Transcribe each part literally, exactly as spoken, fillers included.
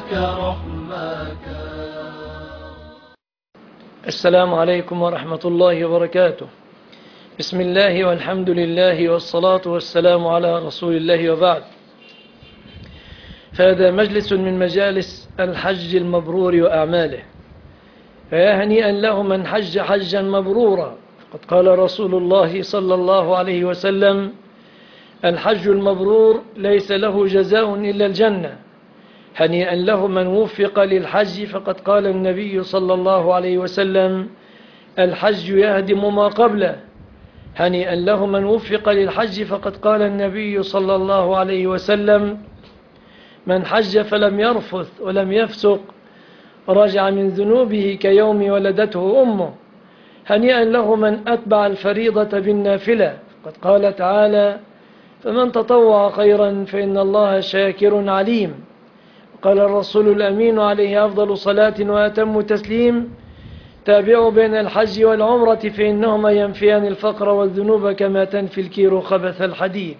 رحمك رحمك. السلام عليكم ورحمة الله وبركاته. بسم الله والحمد لله والصلاة والسلام على رسول الله وبعد. فهذا مجلس من مجالس الحج المبرور وأعماله، فيا هنيئا له من حج حجا مبرورا. قد قال رسول الله صلى الله عليه وسلم: الحج المبرور ليس له جزاء إلا الجنة. هنيئا له من وفق للحج، فقد قال النبي صلى الله عليه وسلم: الحج يهدم ما قبله. هنيئا له من وفق للحج، فقد قال النبي صلى الله عليه وسلم: من حج فلم يرفث ولم يفسق رجع من ذنوبه كيوم ولدته أمه. هنيئا له من أتبع الفريضة بالنافلة، قد قال تعالى: فمن تطوع خيرا فإن الله شاكر عليم. قال الرسول الأمين عليه أفضل صلاة وأتم تسليم: تابعوا بين الحج والعمرة فإنهما ينفيان الفقر والذنوب كما تنفي الكير خبث الحديد.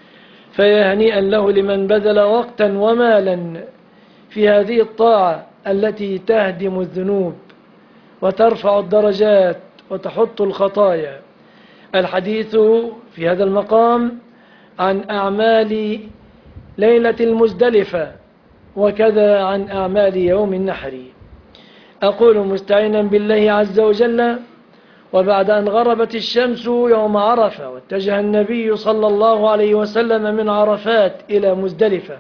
فيا هنيئا له لمن بذل وقتا ومالا في هذه الطاعة التي تهدم الذنوب وترفع الدرجات وتحط الخطايا. الحديث في هذا المقام عن أعمال ليلة المزدلفة، وكذا عن أعمال يوم النحر. أقول مستعينا بالله عز وجل: وبعد أن غربت الشمس يوم عرفة، واتجه النبي صلى الله عليه وسلم من عرفات إلى مزدلفة،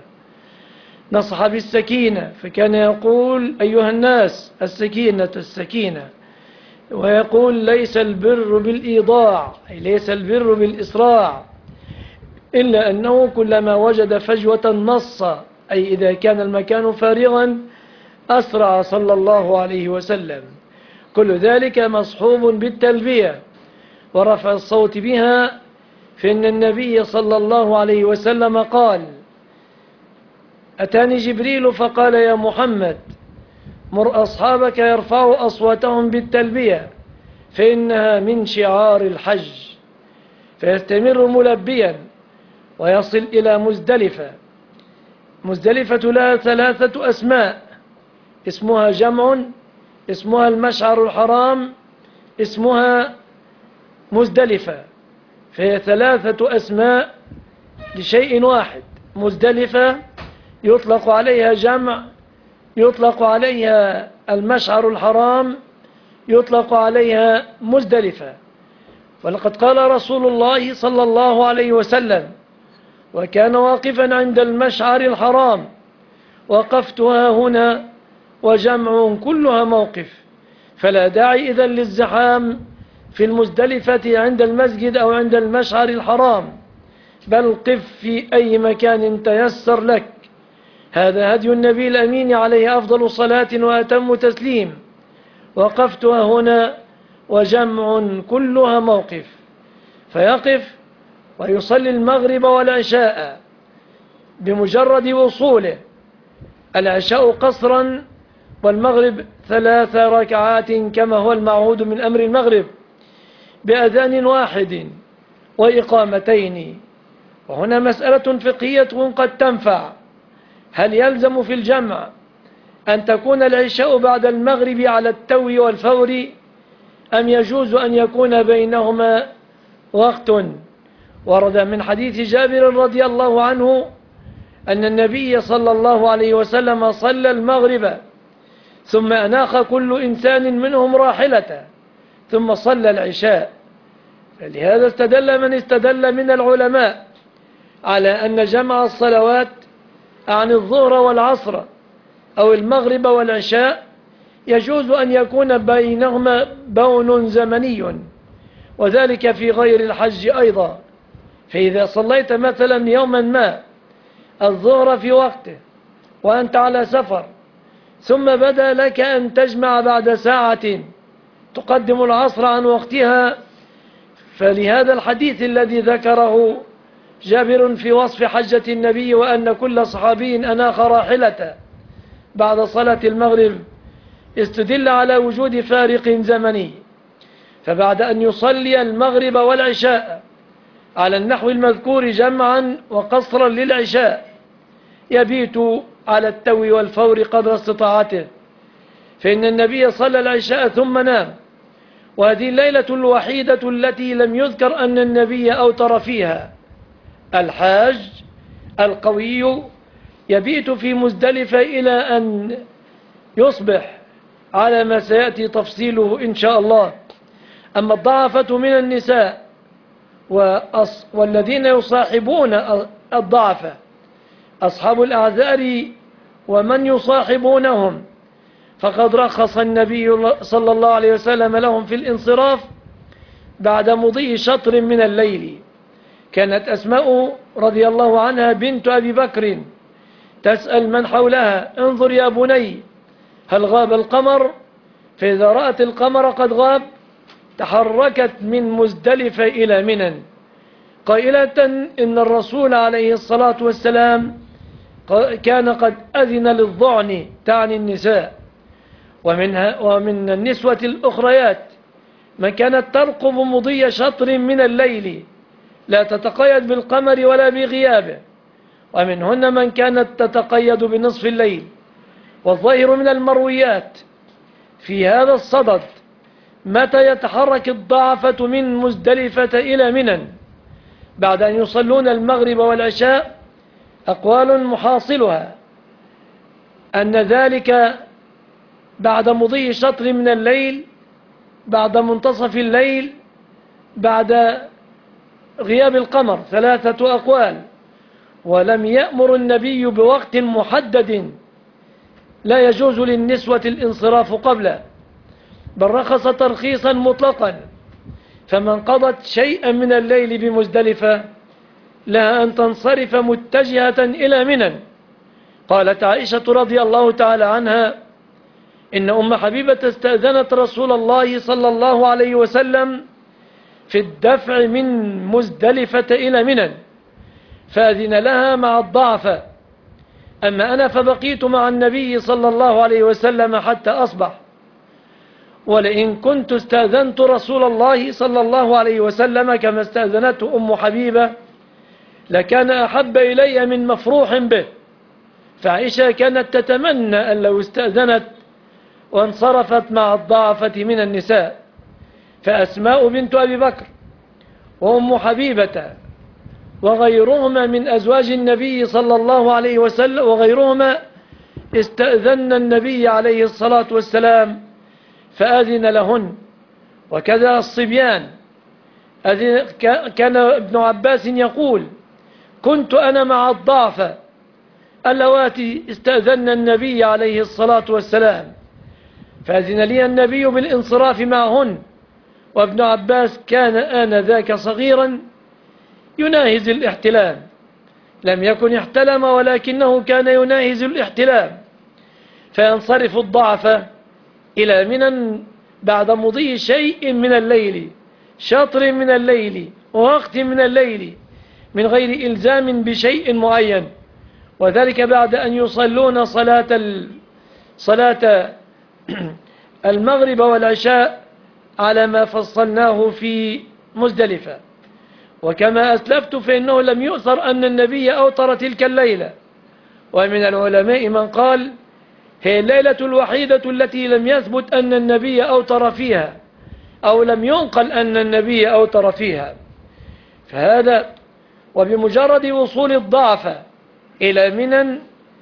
نصح بالسكينة، فكان يقول: أيها الناس، السكينة السكينة. ويقول: ليس البر بالإيضاع، أي ليس البر بالإسراع، إلا أنه كلما وجد فجوة نص، أي إذا كان المكان فارغا أسرع صلى الله عليه وسلم. كل ذلك مصحوب بالتلبية ورفع الصوت بها، فإن النبي صلى الله عليه وسلم قال: أتاني جبريل فقال: يا محمد، مر أصحابك يرفعوا أصواتهم بالتلبية فإنها من شعار الحج. فيستمر ملبيا ويصل إلى مزدلفة. مزدلفة لها ثلاثة أسماء: اسمها جمع، اسمها المشعر الحرام، اسمها مزدلفة. فهي ثلاثة أسماء لشيء واحد. مزدلفة يطلق عليها جمع، يطلق عليها المشعر الحرام، يطلق عليها مزدلفة. ولقد قال رسول الله صلى الله عليه وسلم: وكان واقفا عند المشعر الحرام، وقفتها هنا وجمع كلها موقف. فلا داعي إذن للزحام في المزدلفة عند المسجد أو عند المشعر الحرام، بل قف في أي مكان تيسر لك. هذا هدي النبي الأمين عليه أفضل صلاة وأتم تسليم: وقفتها هنا وجمع كلها موقف. فيقف ويصلي المغرب والعشاء بمجرد وصوله، العشاء قصرا والمغرب ثلاث ركعات كما هو المعهود من أمر المغرب، بأذان واحد وإقامتين. وهنا مسألة فقهية قد تنفع: هل يلزم في الجمع أن تكون العشاء بعد المغرب على التو والفور، أم يجوز أن يكون بينهما وقت؟ ورد من حديث جابر رضي الله عنه أن النبي صلى الله عليه وسلم صلى المغرب ثم أناخ كل إنسان منهم راحلته ثم صلى العشاء. فلهذا استدل من استدل من العلماء على أن جمع الصلوات عن الظهر والعصر أو المغرب والعشاء يجوز أن يكون بينهما بون زمني، وذلك في غير الحج أيضا. فإذا صليت مثلا يوما ما الظهر في وقته وأنت على سفر، ثم بدا لك أن تجمع بعد ساعة تقدم العصر عن وقتها، فلهذا الحديث الذي ذكره جابر في وصف حجة النبي وأن كل صحابي أناخ راحلته بعد صلاة المغرب استدل على وجود فارق زمني. فبعد أن يصلي المغرب والعشاء على النحو المذكور جمعا وقصرا للعشاء، يبيت على التو والفور قدر استطاعته، فإن النبي صلى العشاء ثم نام، وهذه الليلة الوحيدة التي لم يذكر أن النبي أوتر فيها. الحاج القوي يبيت في مزدلفة إلى أن يصبح على ما سيأتي تفصيله إن شاء الله. أما الضعفة من النساء والذين يصاحبون الضعفة أصحاب الأعذار ومن يصاحبونهم، فقد رخص النبي صلى الله عليه وسلم لهم في الانصراف بعد مضي شطر من الليل. كانت أسماء رضي الله عنها بنت أبي بكر تسأل من حولها: انظر يا بني هل غاب القمر؟ فإذا رأت القمر قد غاب تحركت من مزدلفة إلى منى قائلة إن الرسول عليه الصلاة والسلام كان قد أذن للضعن، تعني النساء، ومنها ومن النسوة الأخريات من كانت ترقب مضي شطر من الليل لا تتقيد بالقمر ولا بغيابه، ومنهن من كانت تتقيد بنصف الليل. والظاهر من المرويات في هذا الصدد متى يتحرك الضعفة من مزدلفة إلى منى بعد أن يصلون المغرب والعشاء أقوال محاصلها أن ذلك بعد مضي شطر من الليل، بعد منتصف الليل، بعد غياب القمر، ثلاثة أقوال. ولم يأمر النبي بوقت محدد لا يجوز للنسوة الانصراف قبله، بل رخص ترخيصا مطلقا، فمن قضت شيئا من الليل بمزدلفة لها أن تنصرف متجهة إلى منى. قالت عائشة رضي الله تعالى عنها إن أم حبيبة استأذنت رسول الله صلى الله عليه وسلم في الدفع من مزدلفة إلى منى فأذن لها مع الضعف، أما أنا فبقيت مع النبي صلى الله عليه وسلم حتى أصبح، ولئن كنت استأذنت رسول الله صلى الله عليه وسلم كما استأذنته أم حبيبة لكان أحب إلي من مفروح به. فعائشة كانت تتمنى أن لو استأذنت وانصرفت مع الضعفة من النساء. فأسماء بنت أبي بكر وأم حبيبة وغيرهما من أزواج النبي صلى الله عليه وسلم وغيرهما استأذن النبي عليه الصلاة والسلام فأذن لهن، وكذا الصبيان. كان ابن عباس يقول: كنت أنا مع الضعفة اللواتي استأذن النبي عليه الصلاة والسلام فأذن لي النبي بالانصراف معهن، وابن عباس كان آنذاك صغيرا يناهز الاحتلام، لم يكن احتلم ولكنه كان يناهز الاحتلام، فينصرف الضعفة إلى منى بعد مضي شيء من الليل، شطر من الليل، ووقت من الليل، من غير إلزام بشيء معين، وذلك بعد أن يصلون صلاة صلاة المغرب والعشاء على ما فصلناه في مزدلفة. وكما أسلفت فإنه لم يؤثر أن النبي أوتر تلك الليلة، ومن العلماء من قال هي الليلة الوحيدة التي لم يثبت أن النبي أوتر فيها أو لم ينقل أن النبي أوتر فيها. فهذا وبمجرد وصول الضعف إلى منى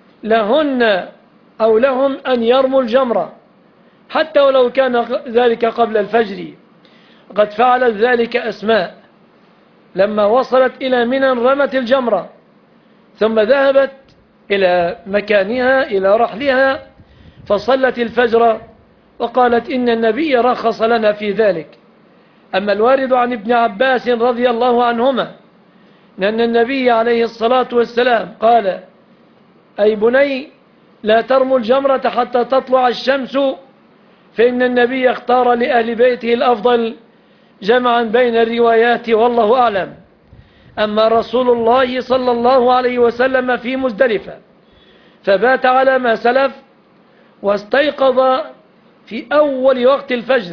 لهن أو لهم أن يرموا الجمرة حتى ولو كان ذلك قبل الفجر. قد فعلت ذلك أسماء لما وصلت إلى منى رمت الجمرة ثم ذهبت إلى مكانها إلى رحلها فصلت الفجر وقالت إن النبي رخص لنا في ذلك. أما الوارد عن ابن عباس رضي الله عنهما أن النبي عليه الصلاة والسلام قال: أي بني لا ترموا الجمرة حتى تطلع الشمس، فإن النبي اختار لأهل بيته الأفضل، جمعا بين الروايات والله أعلم. أما رسول الله صلى الله عليه وسلم في مزدلفة فبات على ما سلف واستيقظ في أول وقت الفجر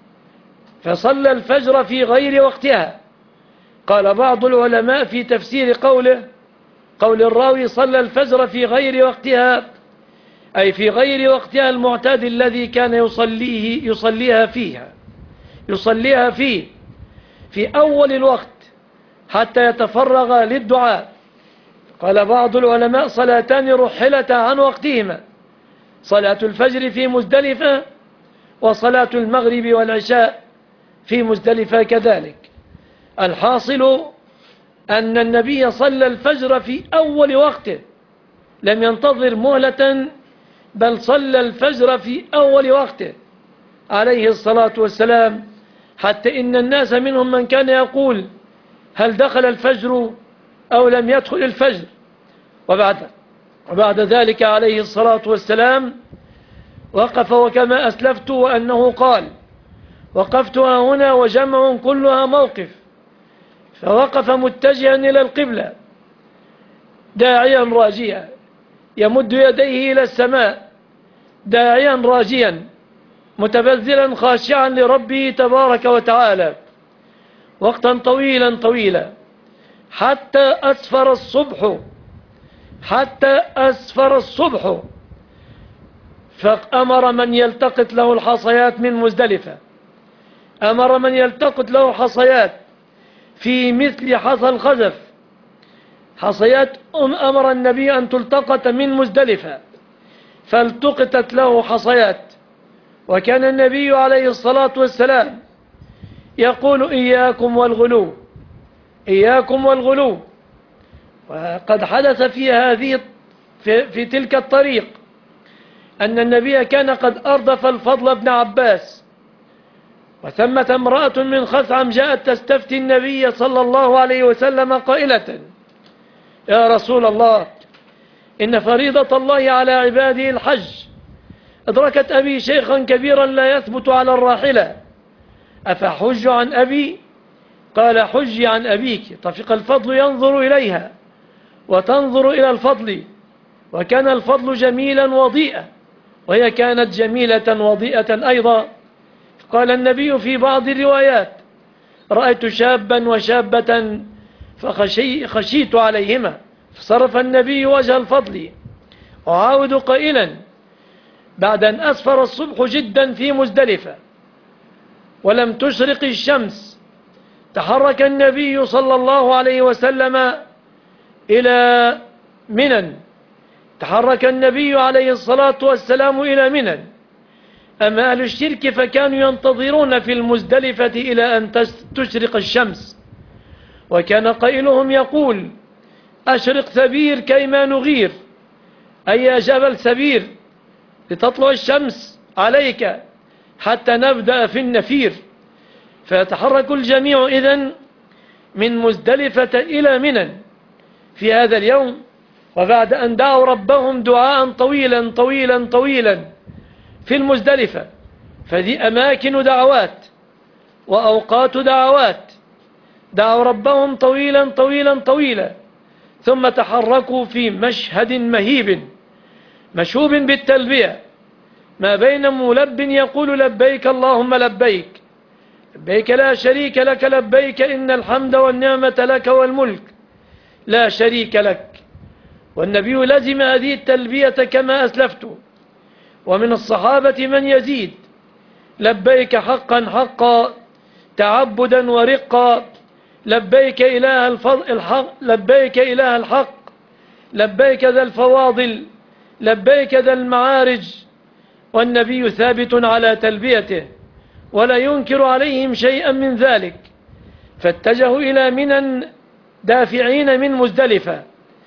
فصلى الفجر في غير وقتها. قال بعض العلماء في تفسير قوله: قول الراوي صلى الفجر في غير وقتها، أي في غير وقتها المعتاد الذي كان يصليه يصليها فيها يصليها فيه في أول الوقت حتى يتفرغ للدعاء. قال بعض العلماء صلاتان رحلتا عن وقتهما، صلاة الفجر في مزدلفة وصلاة المغرب والعشاء في مزدلفة كذلك. الحاصل أن النبي صلى الفجر في أول وقته، لم ينتظر مهلة، بل صلى الفجر في أول وقته عليه الصلاة والسلام، حتى إن الناس منهم من كان يقول هل دخل الفجر أو لم يدخل الفجر. وبعد, وبعد ذلك عليه الصلاة والسلام وقف، وكما أسلفت وأنه قال وقفتها هنا وجمع كلها موقف، فوقف متجها إلى القبلة داعيا راجيا يمد يديه إلى السماء داعيا راجيا متبذلا خاشعا لربه تبارك وتعالى وقتا طويلا طويلا حتى أسفر الصبح حتى أسفر الصبح فأمر من يلتقط له الحصيات من مزدلفة أمر من يلتقط له حصيات في مثل حصى الخزف، حصيات أمر النبي أن تلتقط من مزدلفة، فالتقطت له حصيات. وكان النبي عليه الصلاة والسلام يقول إياكم والغلو إياكم والغلو. وقد حدث في هذه في, في تلك الطريق أن النبي كان قد أردف الفضل بن عباس، وثمة امرأة من خثعم جاءت تستفتي النبي صلى الله عليه وسلم قائلة يا رسول الله، إن فريضة الله على عباده الحج، أدركت أبي شيخا كبيرا لا يثبت على الراحلة، أفحج عن أبي؟ قال حجي عن أبيك. طفق الفضل ينظر إليها وتنظر إلى الفضل، وكان الفضل جميلا وضيئا وهي كانت جميلة وضيئة أيضا. قال النبي في بعض الروايات رأيت شابا وشابة فخشيت عليهما، فصرف النبي وجه الفضل وعاود قائلا بعد أن أسفر الصبح جدا في مزدلفة ولم تشرق الشمس، تحرك النبي صلى الله عليه وسلم إلى منى تحرك النبي عليه الصلاة والسلام إلى منى. أما أهل الشرك فكانوا ينتظرون في المزدلفة إلى أن تشرق الشمس، وكان قائلهم يقول أشرق سبير كيما نغير، أي يا جبل سبير لتطلع الشمس عليك حتى نبدأ في النفير. فيتحرك الجميع إذن من مزدلفة إلى منى في هذا اليوم، وبعد أن دعوا ربهم دعاء طويلا طويلا طويلا في المزدلفة، فذي أماكن دعوات وأوقات دعوات، دعوا ربهم طويلا طويلا طويلا، ثم تحركوا في مشهد مهيب مشوب بالتلبية، ما بين ملب يقول لبيك اللهم لبيك لبيك لا شريك لك لبيك إن الحمد والنعمة لك والملك لا شريك لك. والنبي لزم هذه التلبية كما أسلفت. ومن الصحابة من يزيد لبيك حقا حقا تعبدا ورقا لبيك إله الحق لبيك إله الحق لبيك ذا الفواضل لبيك ذا المعارج. والنبي ثابت على تلبيته ولا ينكر عليهم شيئا من ذلك، فاتجهوا إلى منى دافعين من مزدلفة،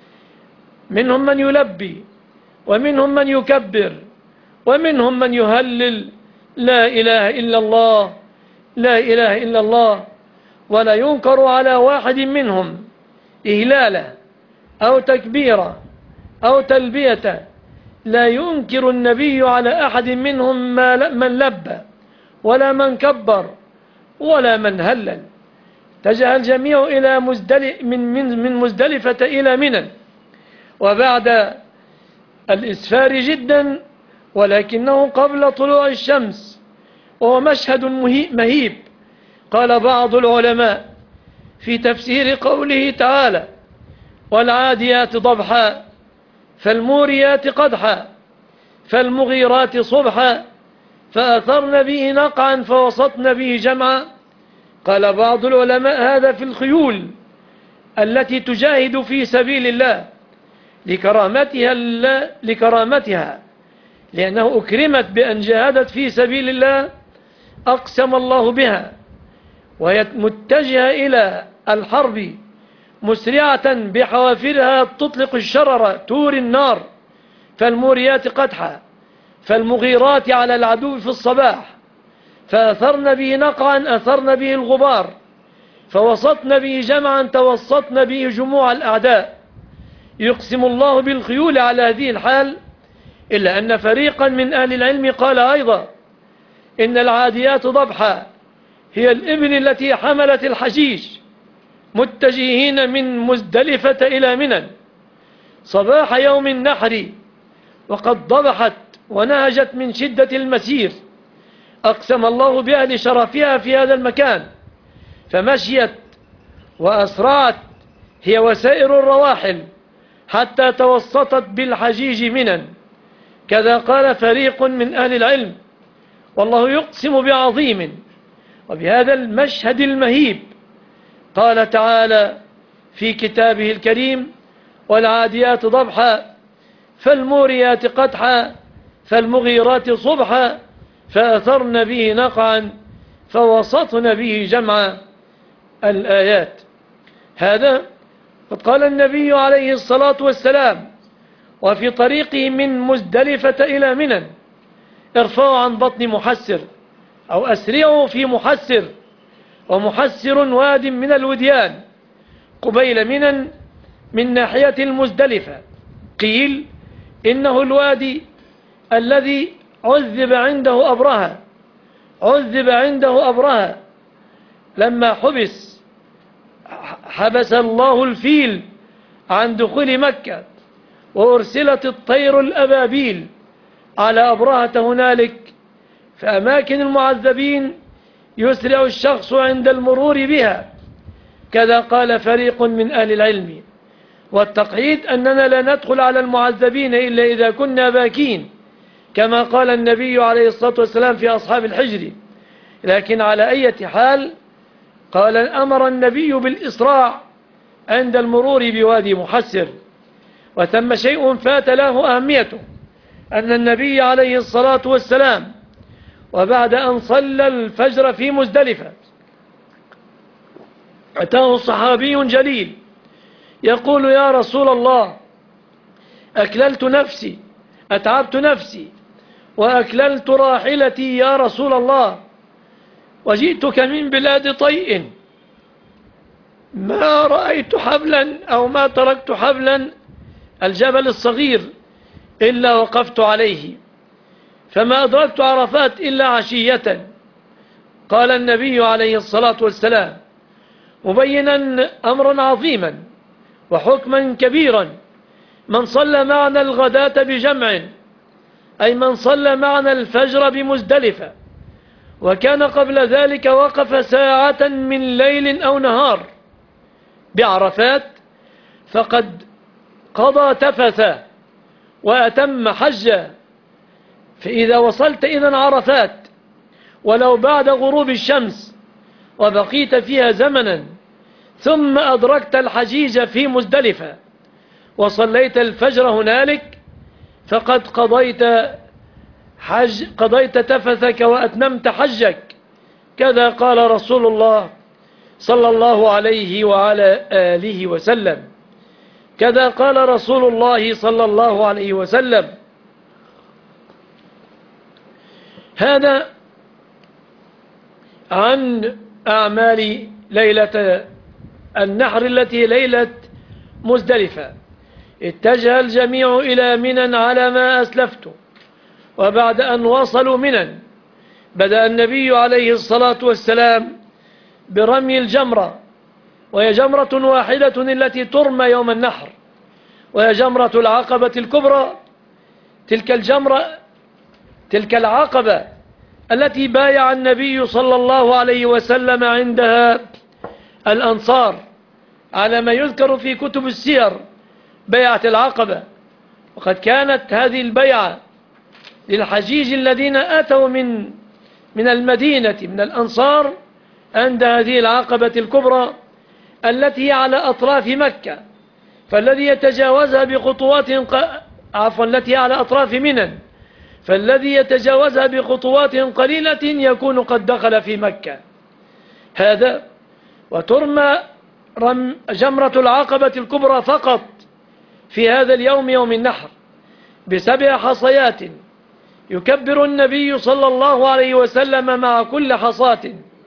منهم من يلبي ومنهم من يكبر ومنهم من يهلل لا إله إلا الله لا إله إلا الله. ولا ينكر على واحد منهم إهلالة أو تكبيرة أو تلبية، لا ينكر النبي على أحد منهم من لبى ولا من كبر ولا من هلل. اتجه الجميع إلى مزدلف من, من, من مزدلفة إلى منى، وبعد الإسفار جدا ولكنه قبل طلوع الشمس، وهو مشهد مهيب. قال بعض العلماء في تفسير قوله تعالى والعاديات ضبحا فالموريات قدحا فالمغيرات صبحا فأثرن به نقعا فوسطن به جمعا. قال بعض العلماء هذا في الخيول التي تجاهد في سبيل الله لكرامتها, لكرامتها لأنه أكرمت بأن جاهدت في سبيل الله أقسم الله بها، وهي متجهة إلى الحرب مسرعة بحوافرها تطلق الشرر تور النار. فالموريات قدحا فالمغيرات على العدو في الصباح فأثرن به نقعا أثرن به الغبار فوسطن به جمعا توسطن به جموع الأعداء. يقسم الله بالخيول على هذه الحال، إلا أن فريقا من أهل العلم قال أيضا إن العاديات ضبحا هي الإبل التي حملت الحشيش متجهين من مزدلفة إلى منى صباح يوم النحر وقد ضبحت ونهجت من شدة المسير. أقسم الله بأهل شرفها في هذا المكان فمشيت وأسرعت هي وسائر الرواحل حتى توسطت بالحجيج منى. كذا قال فريق من أهل العلم. والله يقسم بعظيم وبهذا المشهد المهيب. قال تعالى في كتابه الكريم والعاديات ضبحا فالموريات قدحا فالمغيرات صبحا فأثرن به نقعا فوسطن به جمعا. الآيات. هذا قد قال النبي عليه الصلاة والسلام وفي طريقه من مزدلفة إلى منى ارفعوا عن بطن محسر أو أسرعوا في محسر، ومحسر واد من الوديان قبيل منى من ناحية المزدلفة. قيل إنه الوادي الذي عذب عنده أبرهة عذب عنده أبرهة لما حبس حبس الله الفيل عن دخول مكة وأرسلت الطير الأبابيل على أبرهة هنالك. في أماكن المعذبين يسرع الشخص عند المرور بها. كذا قال فريق من أهل العلم. والتقعيد أننا لا ندخل على المعذبين إلا إذا كنا باكين كما قال النبي عليه الصلاة والسلام في أصحاب الحجر. لكن على أي حال قال أمر النبي بالإسراع عند المرور بوادي محسر. وثم شيء فات له أهميته، أن النبي عليه الصلاة والسلام وبعد أن صلى الفجر في مزدلفة أتاه صحابي جليل يقول يا رسول الله أكللت نفسي أتعبت نفسي وأكللت راحلتي يا رسول الله وجئتك من بلاد طيء ما رأيت حبلا أو ما تركت حبلا الجبل الصغير إلا وقفت عليه فما أدركت عرفات إلا عشية. قال النبي عليه الصلاة والسلام مبينا أمرا عظيما وحكما كبيرا من صلى معنا الغداة بجمع أي من صلى معنا الفجر بمزدلفة وكان قبل ذلك وقف ساعة من ليل أو نهار بعرفات فقد قضى تفثا وأتم حجا. فإذا وصلت إذن عرفات ولو بعد غروب الشمس وبقيت فيها زمنا ثم أدركت الحجيج في مزدلفة وصليت الفجر هنالك فقد قضيت حج قضيت تفثك وأتممت حجك. كذا قال رسول الله صلى الله عليه وعلى آله وسلم. كذا قال رسول الله صلى الله عليه وسلم. هذا عن أعمال ليلة النحر التي ليلة مزدلفة. اتجه الجميع إلى منى على ما أسلفت. وبعد أن وصلوا منى بدأ النبي عليه الصلاة والسلام برمي الجمرة، وهي جمرة واحدة التي ترمى يوم النحر، وهي جمرة العقبة الكبرى. تلك الجمرة تلك العقبة التي بايع النبي صلى الله عليه وسلم عندها الأنصار على ما يذكر في كتب السير بيعة العقبة. وقد كانت هذه البيعة للحجيج الذين أتوا من من المدينة من الأنصار عند هذه العقبة الكبرى التي هي على أطراف مكة، فالذي يتجاوزها بخطوات عفوا التي هي على أطراف منى، فالذي يتجاوزها بخطوات قليلة يكون قد دخل في مكة. هذا وترمى رم جمرة العقبة الكبرى فقط في هذا اليوم يوم النحر بسبع حصيات، يكبر النبي صلى الله عليه وسلم مع كل حصاة،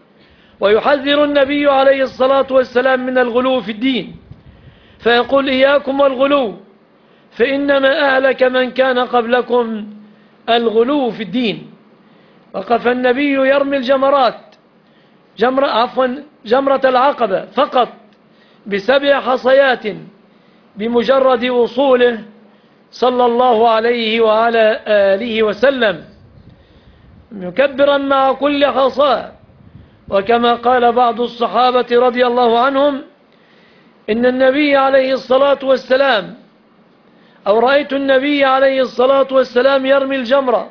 ويحذر النبي عليه الصلاة والسلام من الغلو في الدين، فيقول إياكم والغلو فإنما أهلك من كان قبلكم الغلو في الدين. وقف النبي يرمي الجمرات جمرة عفوا جمرة العقبة فقط بسبع حصيات بمجرد وصوله صلى الله عليه وعلى آله وسلم، مكبرا مع كل حصاة. وكما قال بعض الصحابة رضي الله عنهم إن النبي عليه الصلاة والسلام أو رأيت النبي عليه الصلاة والسلام يرمي الجمرة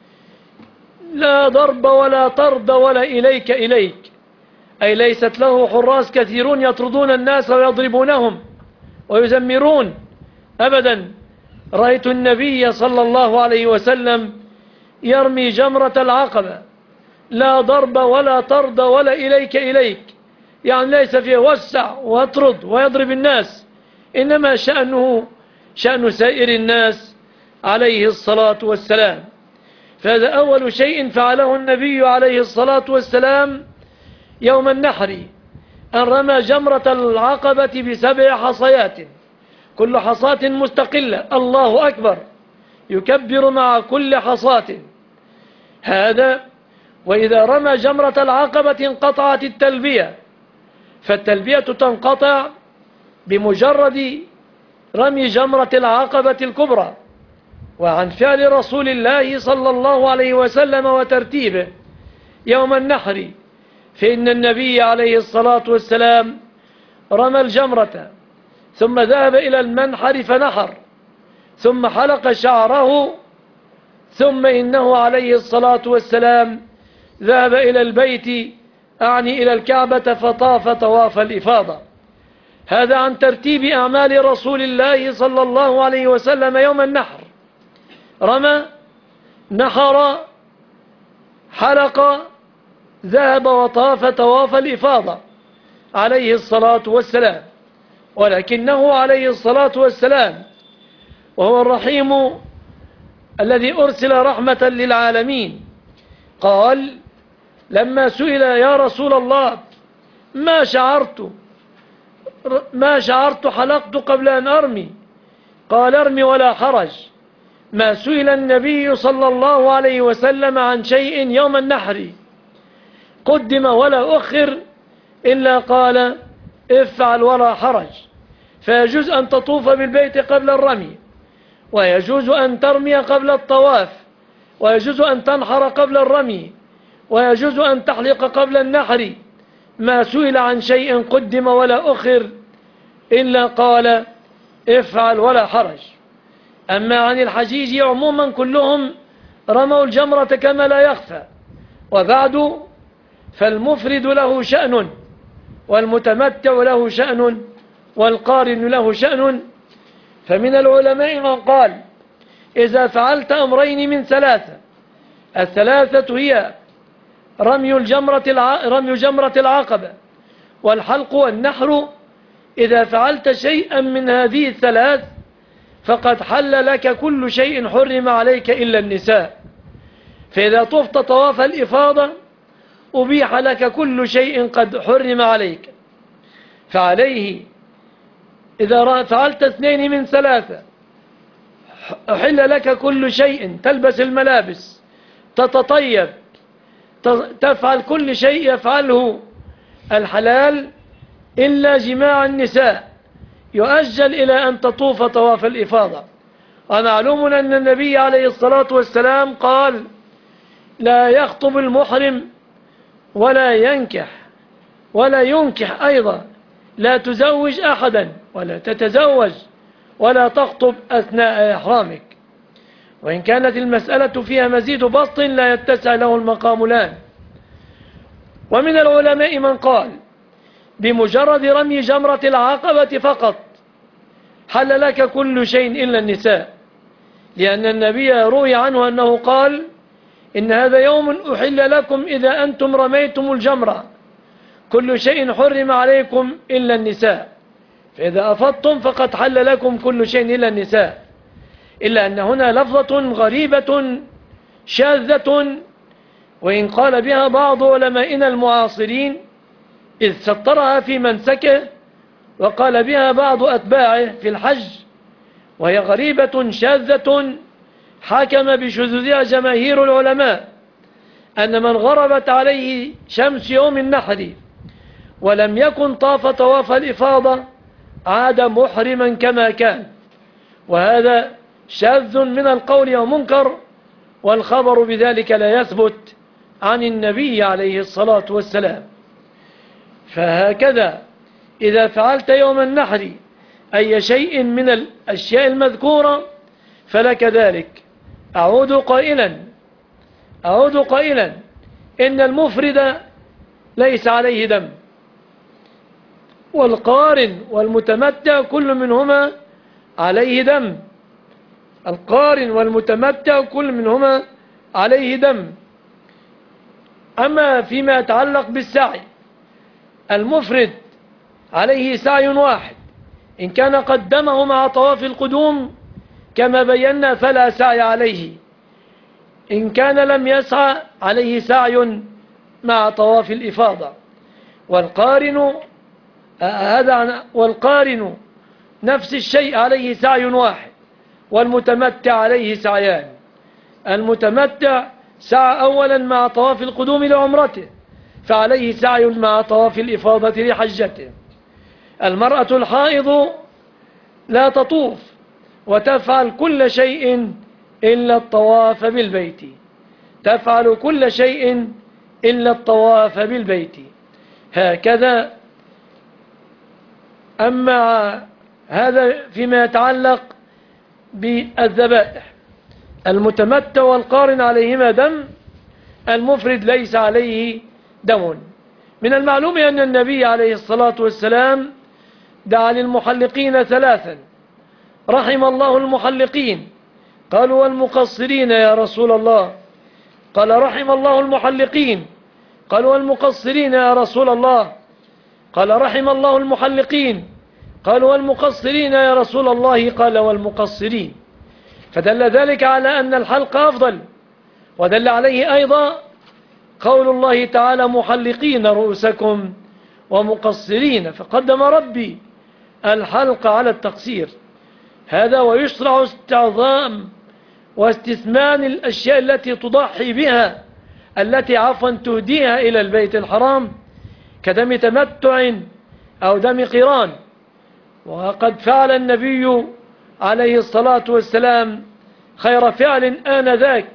لا ضرب ولا طرد ولا إليك إليك، أي ليست له حراس كثيرون يطردون الناس ويضربونهم ويزمرون أبدا. رأيت النبي صلى الله عليه وسلم يرمي جمرة العقبة لا ضرب ولا طرد ولا إليك إليك، يعني ليس فيه وسع ويطرد ويضرب الناس، إنما شأنه شأن سائر الناس عليه الصلاة والسلام. فهذا أول شيء فعله النبي عليه الصلاة والسلام يوم النحر، أن رمى جمرة العقبة بسبع حصيات كل حصاة مستقلة، الله أكبر، يكبر مع كل حصاة. هذا وإذا رمى جمرة العقبة انقطعت التلبية، فالتلبية تنقطع بمجرد رمي جمرة العقبة الكبرى. وعن فعل رسول الله صلى الله عليه وسلم وترتيبه يوم النحر، فإن النبي عليه الصلاة والسلام رمى الجمرة ثم ذهب إلى المنحر فنحر ثم حلق شعره، ثم إنه عليه الصلاة والسلام ذهب إلى البيت أعني إلى الكعبة فطاف طواف الإفاضة. هذا عن ترتيب أعمال رسول الله صلى الله عليه وسلم يوم النحر: رمى، نحر، حلق، ذهب وطاف طواف الإفاضة عليه الصلاة والسلام. ولكنه عليه الصلاة والسلام وهو الرحيم الذي أرسل رحمة للعالمين قال لما سئل يا رسول الله ما شعرت ما شعرت حلقت قبل أن أرمي، قال ارمي ولا حرج. ما سئل النبي صلى الله عليه وسلم عن شيء يوم النحر قدم ولا أخر إلا قال افعل ولا حرج. فيجوز أن تطوف بالبيت قبل الرمي، ويجوز أن ترمي قبل الطواف، ويجوز أن تنحر قبل الرمي، ويجوز أن تحلق قبل النحر. ما سئل عن شيء قدم ولا أخر إلا قال افعل ولا حرج. أما عن الحجيج عموما كلهم رموا الجمرة كما لا يخفى. وبعد فالمفرد له شأن، والمتمتع له شأن، والقارن له شأن. فمن العلماء من قال إذا فعلت أمرين من ثلاثة، الثلاثة هي رمي الجمرة الع... رمي جمرة العقبة والحلق والنحر، إذا فعلت شيئا من هذه الثلاث فقد حل لك كل شيء حرم عليك إلا النساء. فإذا طفت طواف الإفاضة أبيح لك كل شيء قد حرم عليك. فعليه إذا فعلت اثنين من ثلاثة أحل لك كل شيء، تلبس الملابس، تتطيب، تفعل كل شيء يفعله الحلال إلا جماع النساء، يؤجل إلى أن تطوف طواف الإفاضة. ومعلوم أن النبي عليه الصلاة والسلام قال لا يخطب المحرم ولا ينكح ولا ينكح أيضا، لا تزوج أحدا ولا تتزوج ولا تخطب أثناء إحرامك. وإن كانت المسألة فيها مزيد بسط لا يتسع له المقام الآن. ومن العلماء من قال بمجرد رمي جمرة العقبة فقط حل لك كل شيء إلا النساء، لأن النبي روي عنه أنه قال إن هذا يوم أحل لكم إذا أنتم رميتم الجمرة، كل شيء حرم عليكم إلا النساء، فإذا أفضتم فقد حل لكم كل شيء إلا النساء. إلا أن هنا لفظة غريبة شاذة، وإن قال بها بعض علمائنا المعاصرين إذ سطرها في منسكه، وقال بها بعض أتباعه في الحج، وهي غريبة شاذة حكم بشذوذها جماهير العلماء أن من غربت عليه شمس يوم النحر ولم يكن طاف طواف الإفاضة عاد محرما كما كان، وهذا شاذ من القول ومنكر، والخبر بذلك لا يثبت عن النبي عليه الصلاة والسلام. فهكذا إذا فعلت يوم النحر أي شيء من الأشياء المذكورة فلك ذلك. أعود قائلا أعود قائلا إن المفرد ليس عليه دم، والقارن والمتمتع كل منهما عليه دم. القارن والمتمتع كل منهما عليه دم. أما فيما يتعلق بالسعي، المفرد عليه سعي واحد، إن كان قدمه مع طواف القدوم كما بينا فلا سعي عليه، إن كان لم يسعى عليه سعي مع طواف الإفاضة. والقارن هذا والقارن نفس الشيء عليه سعي واحد، والمتمتع عليه سعيان. المتمتع سعى أولا مع طواف القدوم لعمرته، فعليه سعي مع طواف الإفاضة لحجته. المرأة الحائض لا تطوف وتفعل كل شيء إلا الطواف بالبيت، تفعل كل شيء إلا الطواف بالبيت. هكذا. أما هذا فيما يتعلق بالذبائح، المتمتع والقارن عليهما دم، المفرد ليس عليه دم. من المعلوم أن النبي عليه الصلاة والسلام دعا للمحلقين ثلاثا: رحم الله المحلقين، قالوا والمقصرين يا رسول الله؟ قال رحم الله المحلقين، قالوا والمقصرين يا رسول الله؟ قال رحم الله المحلقين، قالوا والمقصرين يا رسول الله؟ قال والمقصرين. فدل ذلك على أن الحلق أفضل، ودل عليه أيضا قول الله تعالى محلقين رؤوسكم ومقصرين، فقدم ربي الحلق على التقصير. هذا ويشرع استعظام واستثمان الأشياء التي تضحي بها، التي عفوا تهديها إلى البيت الحرام، كدم تمتع أو دم قران. وقد فعل النبي عليه الصلاة والسلام خير فعل آنذاك،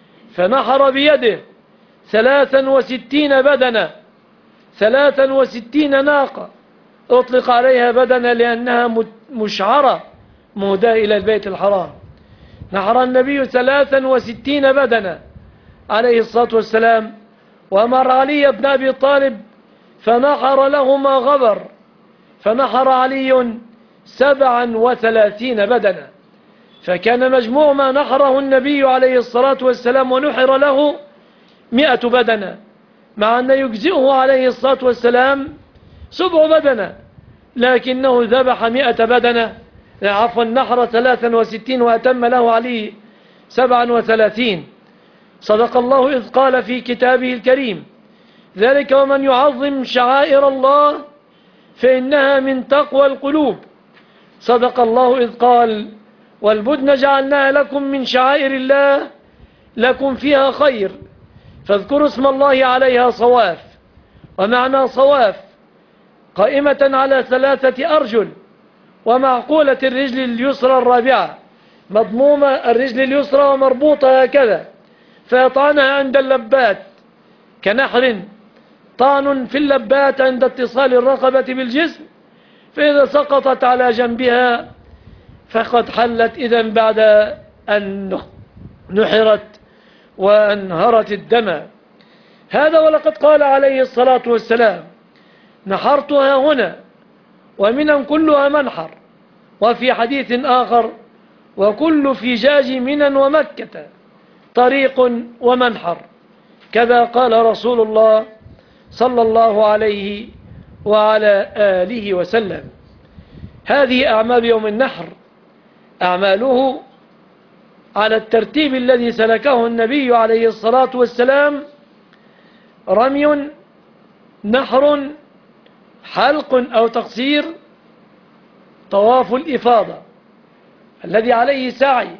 فنحر بيده ثلاثا وستين بدنة، ثلاثا وستين ناقة، أطلق عليها بدنة لأنها مشعرة مهداة إلى البيت الحرام. نحر النبي ثلاثا وستين بدنة عليه الصلاة والسلام، وأمر علي بن أبي طالب فنحر له ما غبر، فنحر علي سبعا وثلاثين بدنة، فكان مجموع ما نحره النبي عليه الصلاة والسلام ونحر له مئة بدنة، مع أن يجزئه عليه الصلاة والسلام سبع بدنة، لكنه ذبح مئة بدنة، عفوا نحر ثلاثا وستين وأتم له عليه سبعا وثلاثين. صدق الله إذ قال في كتابه الكريم: ذلك ومن يعظم شعائر الله فإنها من تقوى القلوب. صدق الله إذ قال: والبدن جعلناها لكم من شعائر الله لكم فيها خير فاذكروا اسم الله عليها صواف. ومعنى صواف قائمة على ثلاثة أرجل، ومعقولة الرجل اليسرى الرابعة، مضمومة الرجل اليسرى ومربوطة هكذا، فيطعنها عند اللبات كنحر طعن في اللبات عند اتصال الرقبة بالجسم، فإذا سقطت على جنبها فقد حلت إذن بعد أن نحرت وأنهرت الدم. هذا ولقد قال عليه الصلاة والسلام: نحرتها هنا ومنى كلها منحر. وفي حديث آخر: وكل فجاج منى ومكة طريق ومنحر. كذا قال رسول الله صلى الله عليه وعلى آله وسلم. هذه أعمال يوم النحر، أعماله على الترتيب الذي سلكه النبي عليه الصلاة والسلام: رمي، نحر، حلق أو تقصير، طواف الإفاضة الذي عليه سعي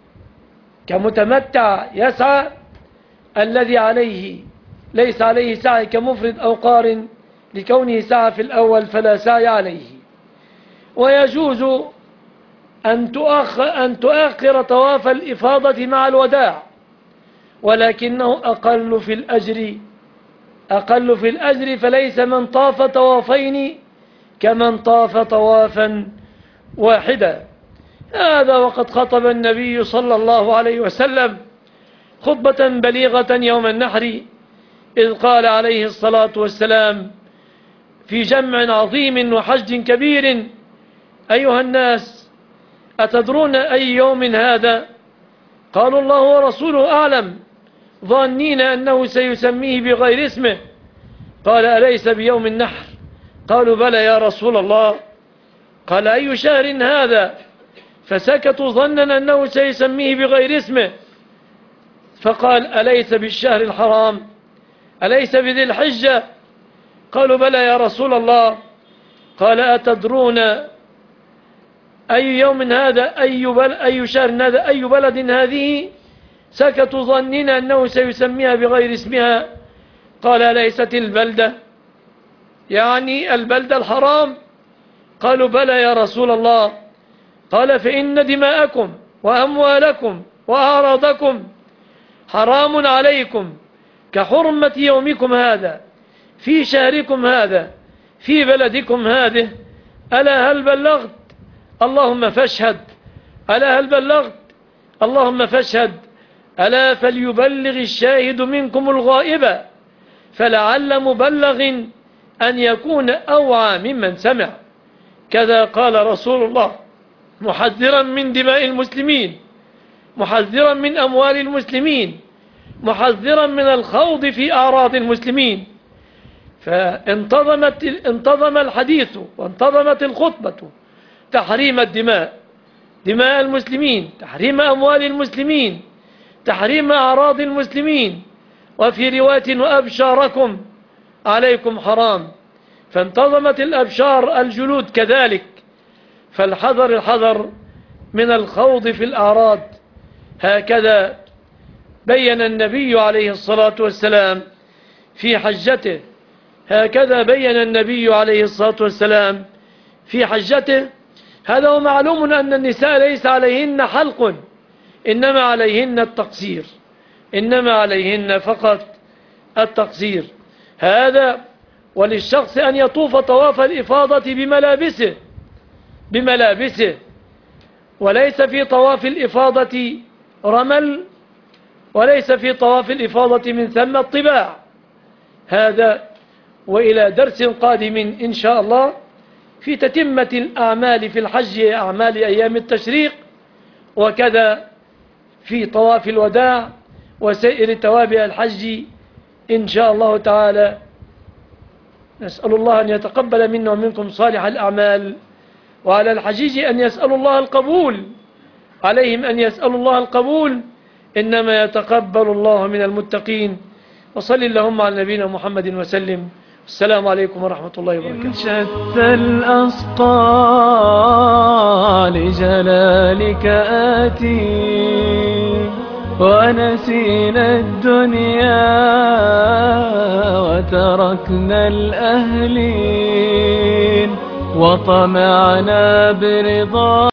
كمتمتع يسعى، الذي عليه ليس عليه سعي كمفرد أو قارن لكونه سعى في الأول فلا سعي عليه. ويجوز أن تؤخر, أن تؤخر طواف الإفاضة مع الوداع، ولكنه أقل في الأجر أقل في الأجر فليس من طاف طوافين كمن طاف طوافا واحدا. هذا وقد خطب النبي صلى الله عليه وسلم خطبة بليغة يوم النحر، إذ قال عليه الصلاة والسلام في جمع عظيم وحج كبير: أيها الناس، أتدرون أي يوم هذا؟ قالوا: الله ورسوله أعلم، ظانين أنه سيسميه بغير اسمه. قال: أليس بيوم النحر؟ قالوا: بلى يا رسول الله. قال: أي شهر هذا؟ فسكتوا ظنا أنه سيسميه بغير اسمه. فقال: أليس بالشهر الحرام؟ أليس بذي الحجة؟ قالوا: بلى يا رسول الله. قال: أتدرون أي يوم هذا؟ أي, بل أي شهر هذا؟ أي بلد هذه؟ سكتوا ظنين أنه سيسميها بغير اسمها. قال: ليست البلدة يعني البلدة الحرام؟ قالوا: بلى يا رسول الله. قال: فإن دماءكم وأموالكم وأعراضكم حرام عليكم كحرمة يومكم هذا في شهركم هذا في بلدكم هذه. ألا هل بلغت؟ اللهم فاشهد. ألا هل بلغت؟ اللهم فاشهد. ألا فليبلغ الشاهد منكم الغائب، فلعل مبلغ أن يكون أوعى ممن سمع. كذا قال رسول الله محذرا من دماء المسلمين، محذرا من أموال المسلمين، محذرا من الخوض في أعراض المسلمين. فانتظمت انتظم الحديث وانتظمت الخطبة تحريم الدماء، دماء المسلمين، تحريم أموال المسلمين، تحريم أعراض المسلمين، وفي رواية: وأبشاركم عليكم حرام. فانتظمت الأبشار الجلود كذلك. فالحذر الحذر من الخوض في الأعراض. هكذا بين النبي عليه الصلاة والسلام في حجته هكذا بين النبي عليه الصلاة والسلام في حجته. هذا هو معلوم أن النساء ليس عليهن حلق، إنما عليهن التقصير، إنما عليهن فقط التقصير. هذا وللشخص أن يطوف طواف الإفاضة بملابسه بملابسه وليس في طواف الإفاضة رمل، وليس في طواف الإفاضة من ثم الطباع. هذا وإلى درس قادم إن شاء الله في تتمة الأعمال في الحج، أعمال أيام التشريق، وكذا في طواف الوداع وسائر توابع الحج إن شاء الله تعالى. نسأل الله أن يتقبل منا ومنكم صالح الأعمال، وعلى الحجيج أن يسأل الله القبول، عليهم أن يسأل الله القبول، إنما يتقبل الله من المتقين. وصل اللهم على نبينا محمد وسلم. السلام عليكم ورحمة الله وبركاته. شتى الأسقى لجلالك آتي، ونسينا الدنيا وتركنا الأهلين، وطمعنا برضا